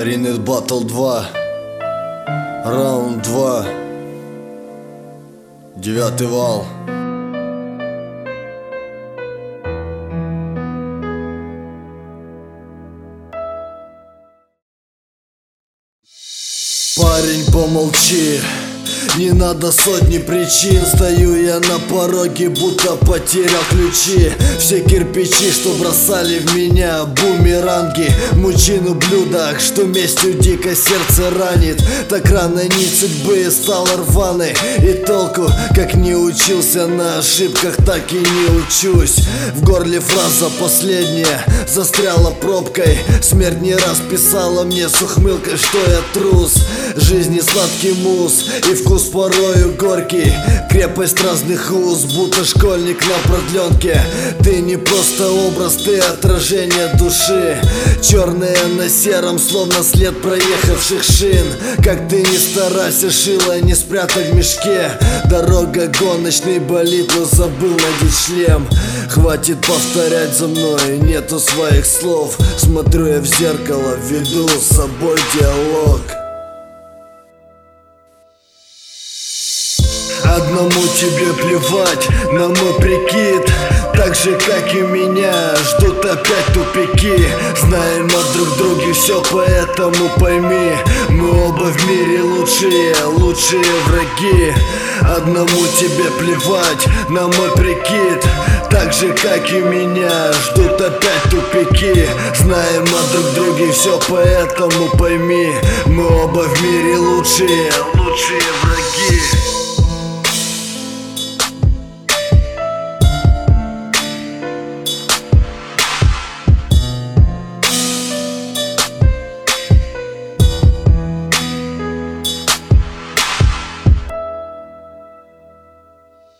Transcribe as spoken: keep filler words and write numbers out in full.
Ринет Battle два. Раунд два. Девятый вал. Парень, помолчи, не надо сотни причин. Стою я на пороге, будто потерял ключи. Все кирпичи, что бросали в меня бумеранги, мужчину блюдах, что местью дико сердце ранит. Так рано нить судьбы стала рваной, и толку, как не учился на ошибках, так и не учусь. В горле фраза последняя застряла пробкой. Смерть не раз писала мне с ухмылкой, что я трус. Жизни сладкий мусс и вкус порою горький. Крепость разных уз, будто школьник на продленке. Ты не просто образ, ты отражение души. Черное на сером, словно след проехавших шин. Как ты не старайся, шило не спрятать в мешке. Дорога гоночный болит, но забыл надеть шлем. Хватит повторять за мной, нету своих слов. Смотрю я в зеркало, веду с собой диалог. Одному тебе плевать на мой прикид, так же как и меня ждут опять тупики. Знаем о друг друге все, поэтому пойми, мы оба в мире лучшие, лучшие враги. Одному тебе плевать на мой прикид, так же как и меня ждут опять тупики. Знаем о друг друге все, поэтому пойми, мы оба в мире лучшие, лучшие враги.